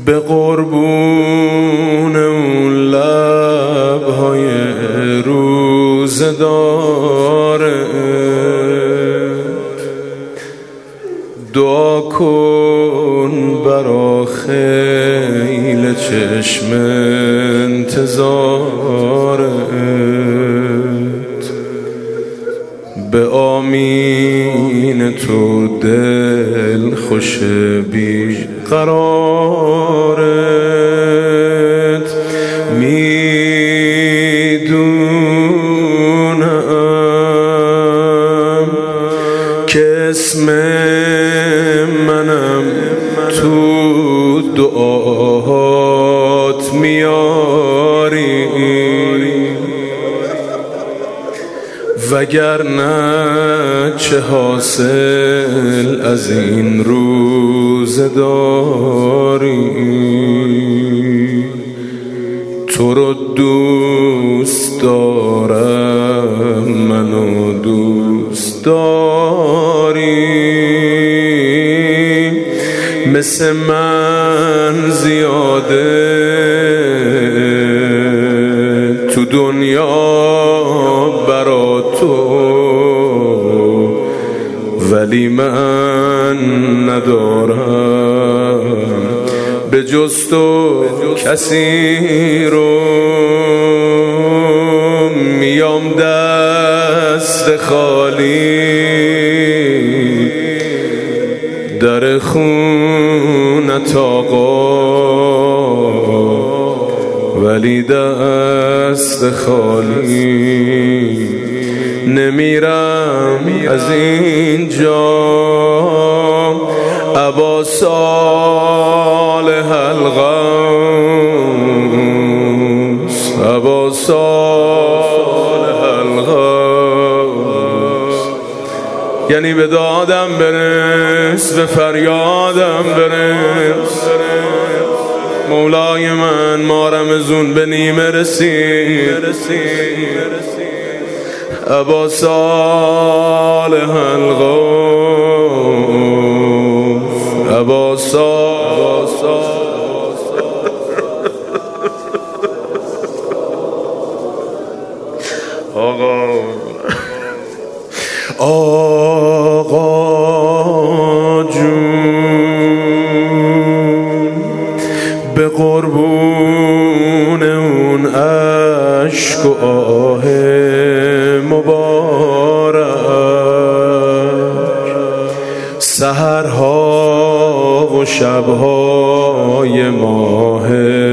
به قربون اون لبهای روزداره دعا کن برا خیل چشم انتظارت، به آمین تو دل خوش بی قرارت. میدونم که اسم منم تو دعاهات میاری، وگرنه چه حاصل از این روزداری. تو رو دوست دارم، منو دوست داری، مثل من زیاده تو دنیا برا تو، ولی من ندارم به جز تو کسی رو. میام دست خالی در خونت آقا، ولی دست خالی نمیرم از اینجا. ابا صالح الغوث، ابا صالح الغوث، یعنی به دادم برس، به فریادم برس. مولای من ما رمزون به نیمه رسید. ابا صالح الغوث، ابا صالح آقا جون، به قربون اون عشق و آه مبارک، سحرها و شبهای ماه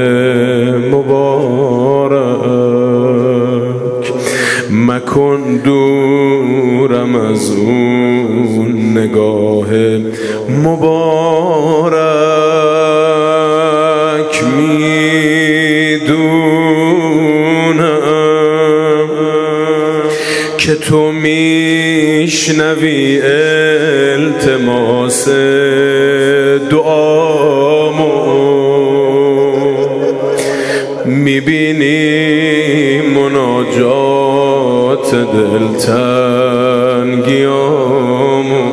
مبارک، مکن دورم از اون نگاه مبارک. میدونم که تو میشنوی التماس دعامو، میبینی مناجات دلتنگیامو،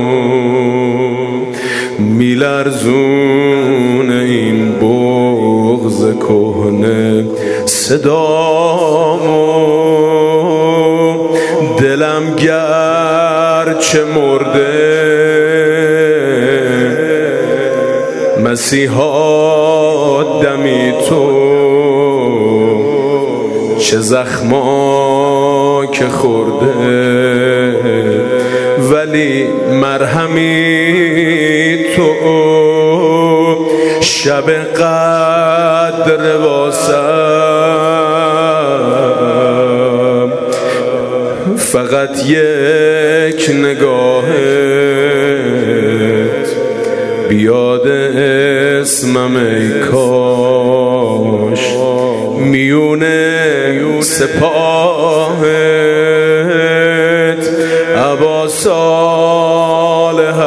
میلرزون این بغض کهنه صدامو، دلم گرچه مرده مسیحا دمی تو، چه زخما که خورده ولی مرهمی تو. شب قدر واسم فقط یک نگاهت بیاد اسمم، ای کاش میونه سپاهت. ابا صالح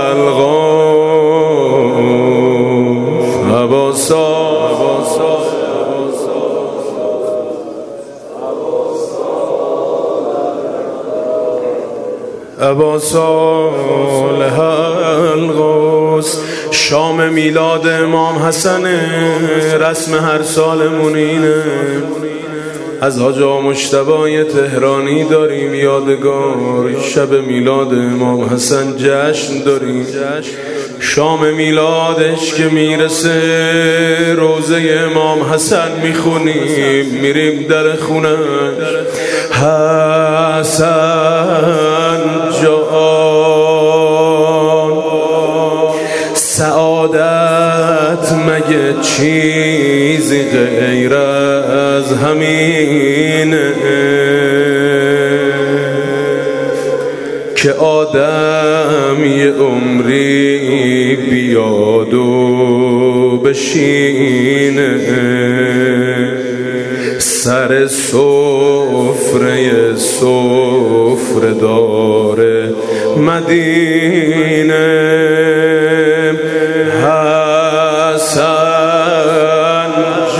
الغوث، ابا صالح ابا صالح الغوث. شام میلاد امام حسن، رسم هر سالمون اینه. از حاج آقا مجتبی تهرانی داریم یادگار، شب میلاد امام حسن جشن داریم. شام میلادش که میرسه روزه امام حسن میخونیم، میریم در خونه حسن جان. سعادت مگه چیزی غیر از همینه که آدم یه عمری بیاد و بشینه سر سفره داره مدینه. حسن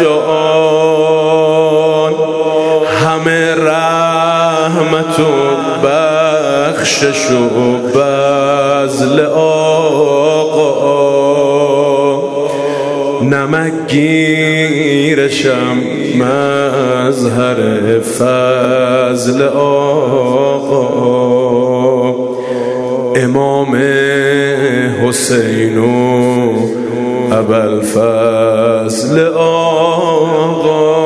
جان همه رحمت و بخشش و بذل آقا، نمک گیرشم مظهر فضل آقا. امام حسین و ابوالفضل آقا،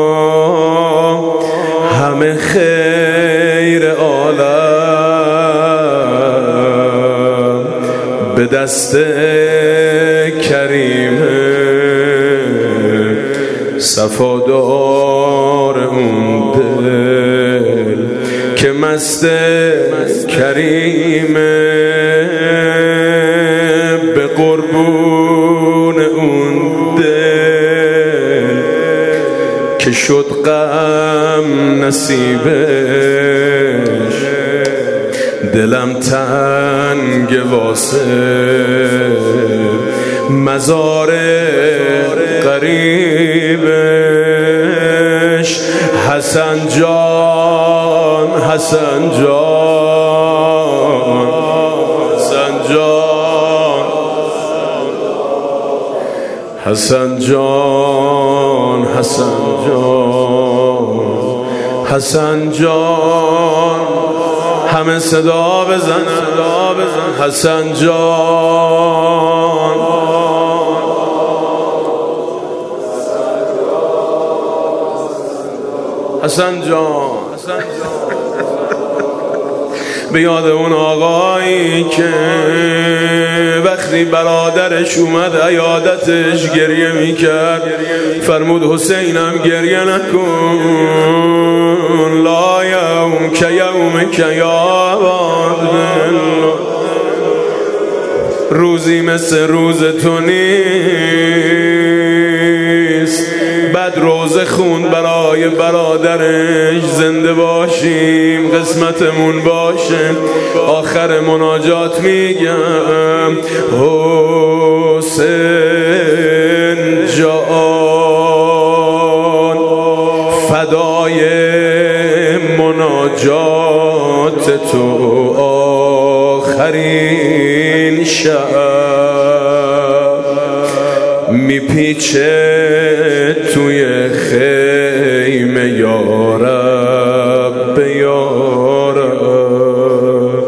همه خیر عالم به دست کریم صفادار اون دل که مست کریمه. به قربون اون دل که شد غم نصیبش، دلم تنگ واسه مزار قریبش. حسن جان حسن جان حسن جان حسن جان حسن جان حسن جان، همه صدا بزن حسن جان. حسن جان به یاد اون آقایی که وقتی برادرش اومد عیادتش گریه میکرد، فرمود حسینم گریه نکن، لا یوم که یوم که یا روزی مثل روز تو نیست. بعد روزه خوند برای برادرش، زنده باشیم قسمتمون باشه. آخر مناجات میگم حسین جان فدای مناجات تو آخرین شب میپیچه توی خیمه یا رب یا رب.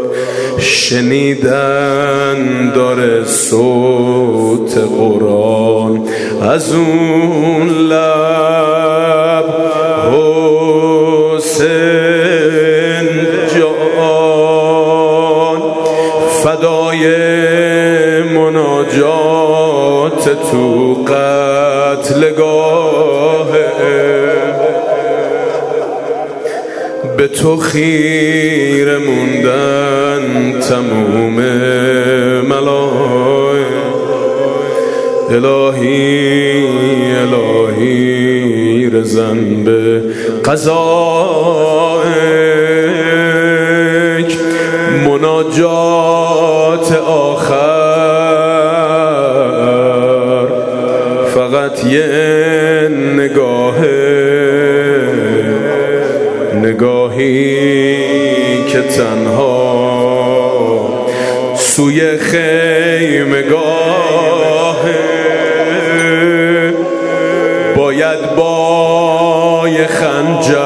شنیدن داره صوت قرآن از اون لب. حسین جان فدای مناجات تو قتلگاهه، به تو خیره موندن تموم ملائک. الهی الهی رزن به قضایک. مناجات آخر فقط یه نگاهی که تنها سوی خیمگاه باید بای خنجر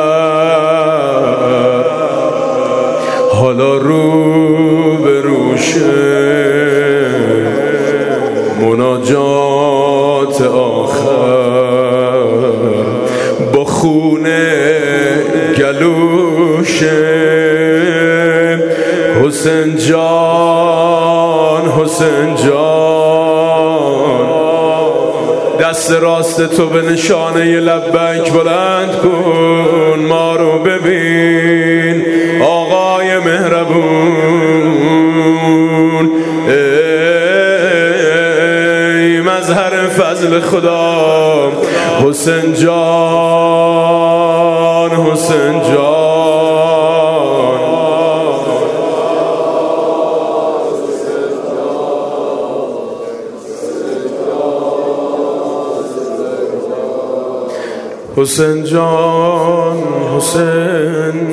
حالا رو به روشه مناجات آخر با خونه گلوشه حسین جان حسین جان دست راست تو به نشانه لبیک بلند کن ما رو ببین آقای مهربون ای مظهر فضل خدا حسین جان حسین جان حسین جان حسین